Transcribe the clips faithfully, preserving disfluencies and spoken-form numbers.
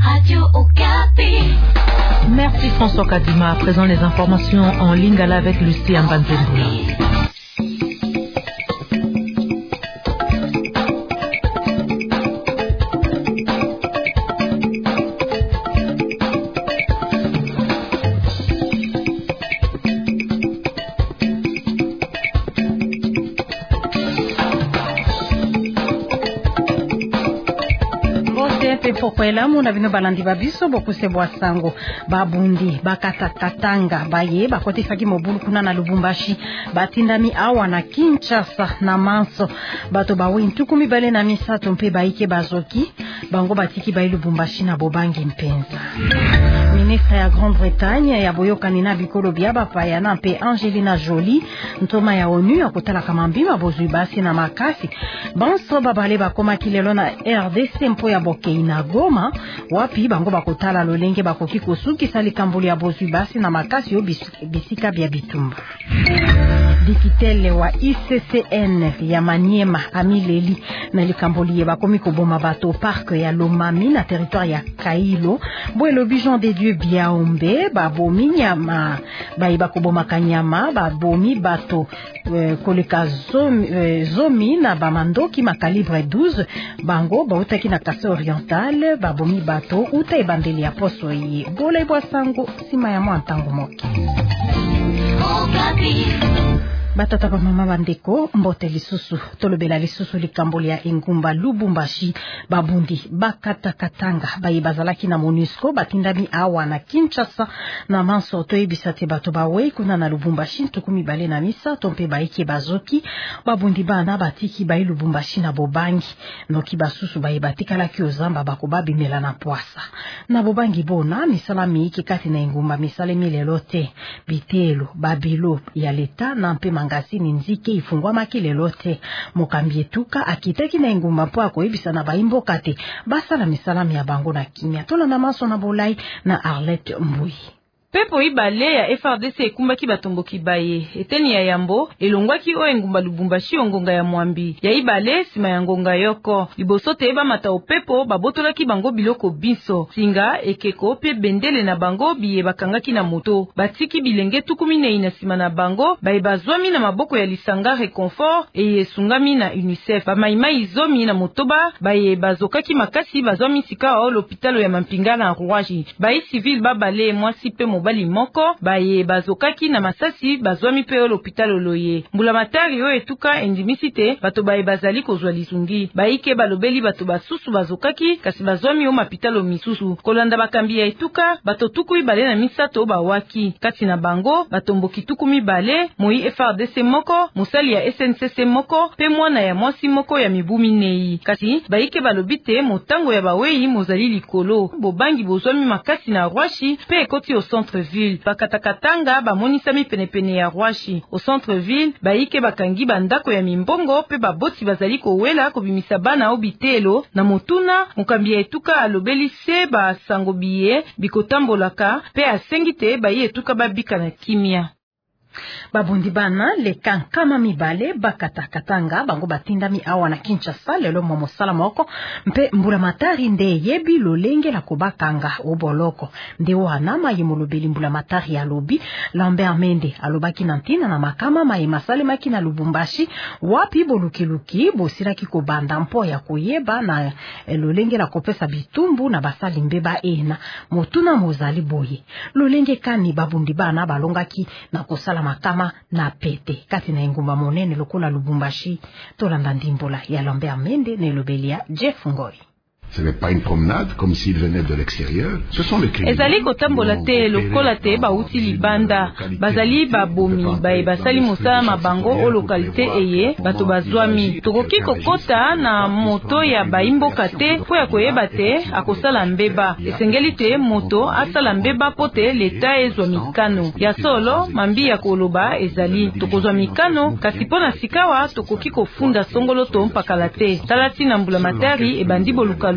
Radio Okapi. Merci François Kadima. À présent les informations en Lingala avec Lucie Ambanzembo. Pokwela muna bino balandi babiso bokuse bwasango babundi bakatakatanga baye bakotifaki mobulu kuna na Lubumbashi batindami awa na Kinshasa na Manso bato bawe ntukumi bale na misato mpe baike bazoki bango batiki bayi Lubumbashi na bobangi mpenza. Ministre ya Grande-Bretagne ya boyokani na bikolo bya bapaya na mpe Angelina Jolie ntoma ya ONU ya kotala kamambima bozui basi na makasi banso babale bakoma kilelo na R D C mpo ya bokei na Goma wapi bango bakotala lolenge bakoki kosukisa likambo ya bozui basi na makasi yo bisika bya bitumba. Dikitele wa I C C N ya Maniema Amileli na likamboli bakomi koboma bato parc ya Lomami na territoire ya Kailo bwelo bijon de Dieu Biaombe babomi nyama baiba koboma kanyama babomi bato euh, koleka zomi, euh, zomi na bamandoki makalibre douze bango bautaki na Kase Oriental babomi bato uta ebandeli ya poso ye bola ibwa sango sima ya mwantango moki. Okapi. Batata ba mama bandeko mbote lisusu tolobela lisusu likamboli ya Engumba Lubumbashi babundi bakata katanga bayi bazalaki na MONUSCO batindami awa na Kinshasa na Manso toyebisate bato bawe kuna na Lubumbashi tukumi bale na misa tompe baike bazoki babundi bana batiki bayi Lubumbashi na bobangi noki basusu bayi batikala ki ozamba bakobabi mela na poasa na bobangi bona misala miiki kati na Engumba misale milelote bitelo babilo ya leta na mpe ngasini nzike ifungwa makilelo te mokambi etuka akitaki na Engumba po akoyebisa na baimbo kate basala misala ya bango na kimia tola na maso na bolai na Arlette Mbui. Pepo ibale ya F R D C ekumbaki batomboki baye eteni ya yambo elongwaki o Engumba Lubumbashi ongonga ya mwambi ya ibale sima ya ngonga yoko liboso te eba mata opepo babotolaki bango biloko biso singa ekeko pe bendele na bango biye bakangaki na moto batiki bilenge tukumi na ina sima na bango baye bazwami na maboko ya lisanga reconfort eye sungami na UNICEF bamaimai zomi na motoba baye bazokaki makasi bazwami sika o l'hôpital ya Mampinga na Rouaji baye civil babale mwasi pe bali moko baye bazokaki na masasi bazwami pe l'hôpital Oloye mbula matari yo etuka endimisite bato baye bazali kozwa lizungi baike balobeli bato basusu bazokaki kasi bazwami o mapitalo misusu kolanda bakambi ya etuka bato tuku ibale na misato bawaki kati na bango batomboki tuku mibale moi F R D C moko musali ya S N C C moko pe mwana ya mwasi moko ya mibumi nei kasi baike balobite motango ya bawei mozali likolo bobangi bozwami makasi na Rwashi pe ekoti au centre ville bakatakatanga bamonisami penepene ya Rwashi au centre ville baike bakangi bandako ya mimbongo pe baboti bazali kowela kobimisa bana obitelo na motuna mokambi ya etuka alobeli se basango biye bikotambolaka pe asengite baye etuka babika na kimia. Babundi bana le kankama mibale bakata katanga bango batindami awa na Kinshasa lelo momo sala moko mpe mbula matari nde yebi lolenge la kobakanga oboloko nde wana mayi molobeli mbula matari ya lobi Lambert Mende alobaki na ntina na makama mayi masale maki na Lubumbashi wapi bolukiluki bosiraki kobanda mpo ya koyeba na eh, lolenge la kopesa bitumbu na basali mbeba ena motuna mozali boye lolenge kani babundi bana balongaki na kosala makama na pete kati na Engumba monene lokola Lubumbashi tolanda ndimbola ya Lambert Mende na Lobelia Jeff Ngoi. Ce n'est pas une promenade comme s'ils venaient de l'extérieur. Ce sont les criminels. Ezali kotambola te lokola te bauti libanda bazali babomi bae basali mosala mabango o localité eye bato bazwami tokoki kokota na moto ya baimboka te po ya koyeba te akosala mbeba esengeli te moto asala mbeba pote leta ezwa mikano ya solo mambi ya koloba ezali tokozwa mikano kasi pona sikawa tokoki kofunda songolo to mpakala te talati na mbula matari ebandi bolukalu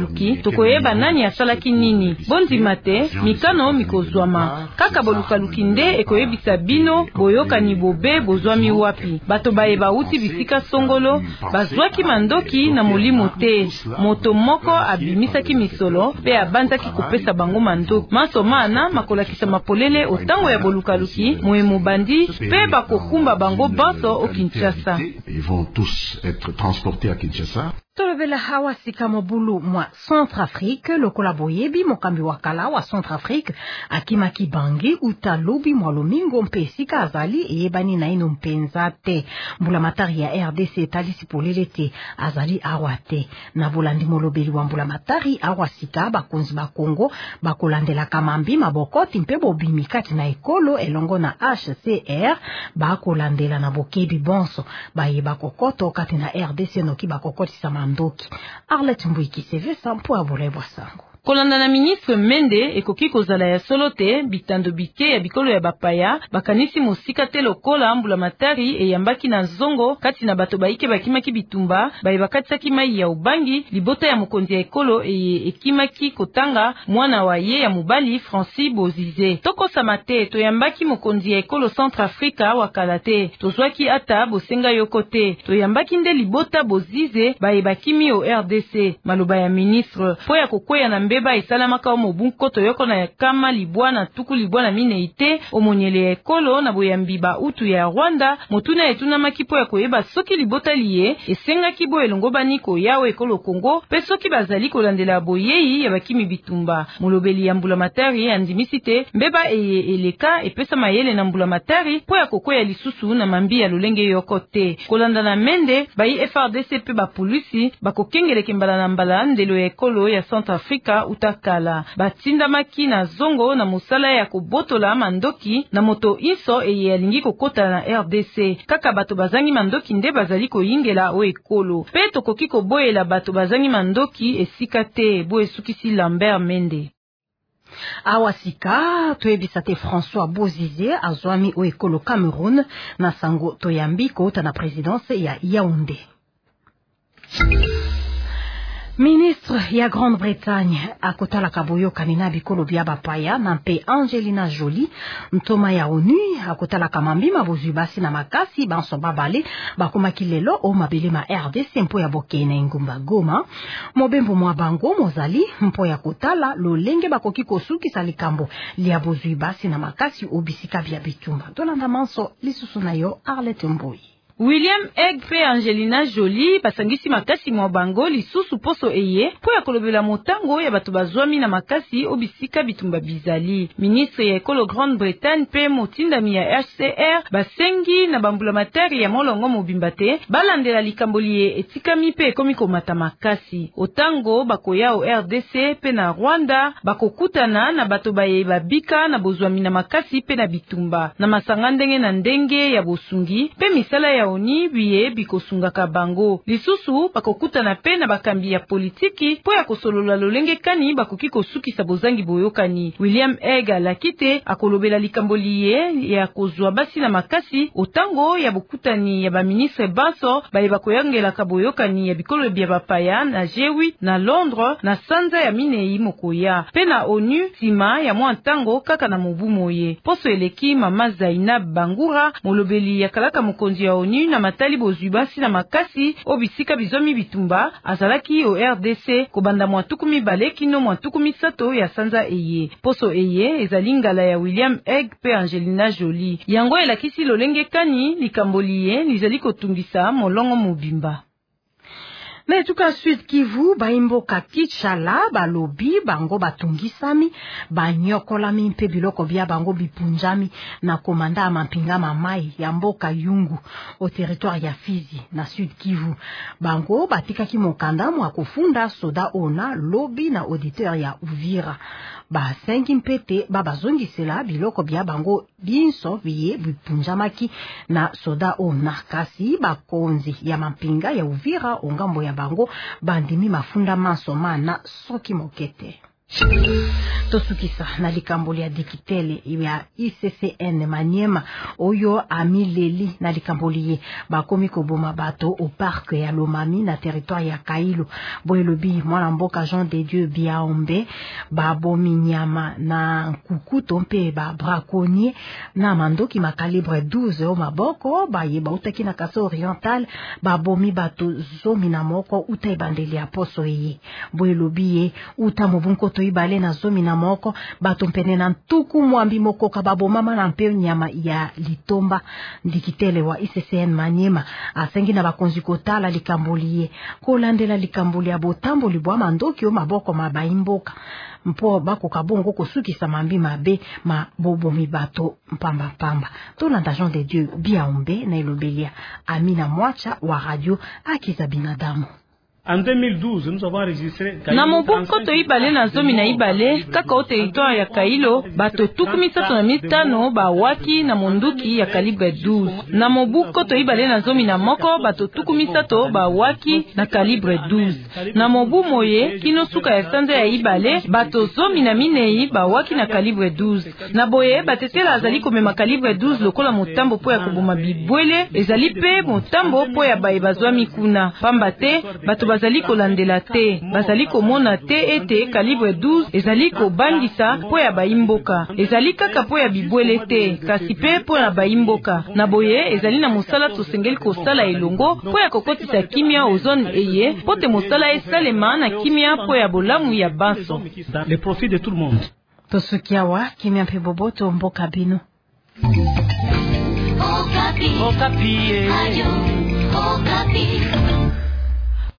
bolukaluki tokoyeba nani asalaki nini. Bondima te mikano mikozwama kaka bolukaluki nde ekoyebisa bino boyokani bobe bozwami wapi. Bato bayeba uti bisika songolo bazwaki mandoki na molimo te. Moto moko abimisaki misolo pe abanzaki kopesa bango mandoki. Maso mana makolakisa mapolele otango ya bolukaluki moye mobandi pe bakokumba bango banso au Kinshasa. Ils vont tous être transportés à Kinshasa. Tolobela hawa sika mobulu mwa Centrafrique lokola boyebi mokambi wakala wa Centrafrique akimaki bangi utalobi mwa lomingo mpe sika azali eyebani na ino mpenza te. Mbula matari ya R D C talisi polele te azali awa te. Na bulandi molobeli wa mbula matari awa sika bakonzi ba Congo bakolandela kamambi mabokoti mpe bobimikati na ekolo elongo na H C R bakolandela na bokebi bonso baye bakokoto kati na R D C noki bakokoti sama ndoki. Arlette Mbouiki Sevesa mpo abole bwasango. Kolanda na ministre Mende ekoki kozala ya solo te bitando bike ya bikolo ya bapaya bakanisi mosika te lokola mbula matari eyambaki na zongo kati na bato baike bakimaki bitumba baye bakatisaki mai ya ubangi libota ya mokonzi ya ekolo eye ekimaki kotanga mwana wa ye ya mubali Francis Bozize. Toko samate toyambaki mokonzi ya ekolo Centrafrica wakala te tozwaki ata bosenga yoko te toyambaki nde libota Bozize baye bakimi o R D C. Maloba ya ministre po ya kokwea na mbe beba isalamaka o mobunko toyoko na kama libwana tuku libwana mineite omonyele ya ekolo na boyambi ba utu ya Rwanda motuna etuna makipo ya koyeba soki libota liye esenga kibo elongo baniko yawe ekolo Kongo pe soki bazali kolandela boyeyi ya bakimi bitumba. Molobeli ya mbula matari andimisite mbeba eye eleka epesa mayele na mbula matari po ya kokoya lisusu na mambi ya lolenge yoko te. Kolanda na Mende bayi F R D C pe ba polisi bakokengeleke mbala na mbala ndelo ya ekolo ya Centrafrica utakala batinda maki na zongo na musala ya kobotola mandoki na moto iso eye alingi kokota na R D C kaka bato bazangi mandoki nde bazali koyingela o ekolo pe tokoki koboyela bato bazangi mandoki esika te bo esukisi Lambert Mende. Awasika toyebisa te François Bozize azwami o ekolo Cameroun na sango toyambi kota na présidence ya Yaoundé. Ministre ya Grande-Bretagne akotala kaboyo kanina bikolo bya bapaya na mpe Angelina Jolie mtoma ya ONU akotala kamambi mabuzu basi na makasi banso babale bakomaki lelo o mabele ma R D C mpo ya bokene ngumba Goma mobembo mwa bango mozali mpo ya kotala lolenge bakoki kosukisa likambo lia buzu basi na makasi obisika bya bitumba tolanda manso lisusu na yo Arlette Mbouyi. William Egg pe Angelina Jolie basangisi makasi mwa bango lisusu poso eye po ya kolobela motango ya bato bazwami na makasi obisika bitumba bizali. Ministre ya ekolo Grande-Bretagne pe motindami ya H C R basengi na bambula materi ya molongo mobimba te balandela likambolie etikami pe ekomi komata makasi. Otango bakoya o R D C pe na Rwanda bakokutana na bato baye babika na bozwami na makasi pe na bitumba na masanga ndenge na ndenge ya bosungi pe misala ya oni biye bikosungaka bango. Lisusu bakokutana pe na bakambi ya politiki po ya kosolola lolenge kani bakoki kosukisa bozangi boyokani. William Egg alakite akolobela likamboliye ya kozwa basi na makasi otango ya bokutani ya baministre baso baye bakoyangela kaboyokani ya bikolo bya bapaya na Jewi na Londres na sanza ya minei mokoya pe na ONU sima ya mwa ntango kaka na mobu moye. Poso eleki mama Zainab Bangura molobeli ya kalaka mokonzi ya ONU na matali bozwi basi na makasi obisika bizomi bitumba azalaki o R D C kobanda mwa tukumi bale kino mwa tukumi sato ya sanza eye. Poso eye ezali ngala ya William Egg pe Angelina Jolie. Yango elakisi lolenge kani likamboliye lizali kotungisa molongo mobimba. Na etuka Sud Kivu baimboka Kichala balobi bango batungisami banyokolami mpe biloko bya bango bipunjami na komanda mampinga mamai ya mboka Yungu au territoire ya Fizi na Sud Kivu. Bango batikaki mokanda mwa kofunda soda ona lobi na auditeur ya Uvira. Ba sengi mpete babazongisela biloko bya bango binso biye bipunjamaki na soda ona kasi bakonzi ya mampinga ya Uvira ongambo ya bango bandimi mafunda mansoma na soki mokete. Tosukisa na likamboli ya dikitele ya I C C N Maniema oyo amileli na likamboli ye bakomi koboma bato au parc ya Lomami na territoire ya Kailo boyelobi mwana mboka Jean de Dieu Biaombe babomi nyama na kukuto mpe ba braconnier na mandoki ma calibre douze o maboko ba ye ba utaki na Kaso Oriental babomi bato zomi na moko utai bandeli ya poso ye boyelobi ye uta mobunko to ibale na zomi na moko bato mpene na ntuku mwambi moko kababo mama na mpeo nyama ya litomba ndikitele wa I C C N Maniema asengi na bakonzi kotala likamboliye kolandela likamboli ya botambo libwa mandoki o maboko mabaimboka mpo bako kabongo kosukisa mambi mabe ma bobo mibato mpamba pamba tolanda Jean de Dieu Biaombe na ilobelia Amina Mwacha wa radio Akiza Binadamu. En deux mille douze, nous avons enregistré na mobuko to ibale na zomi na ibale kaka o territoire ya Kailo bato tukumi sato na mitano ba waki na monduki ya calibre douze. Na mobuko to ibale na zomi na moko bato tukumi sato ba waki na calibre douze. Na mobu moye kino suka ya sanze ya ibale bato zomi na minei ba waki na calibre douze. Na boye batetela azali komema calibre douze lokola motambo po ya koboma bibwele ezali pe motambo po ya baye bazwa mikuna pamba te bato bazali kolandela te bazali komona te ete calibre douze ezali kobangisa po ya baimboka ezali kaka po ya bibwele te kasi pe po na baimboka na boye ezali na mosala tosengeli kosala elongo po ya kokotisa kimia ozone eye po te mosala esalema na kimia po ya bolamu ya banso le profit de tout le monde. Tosukiawa kimia mpe boboto mboka bino Okapi. Okapi. Radio Okapi.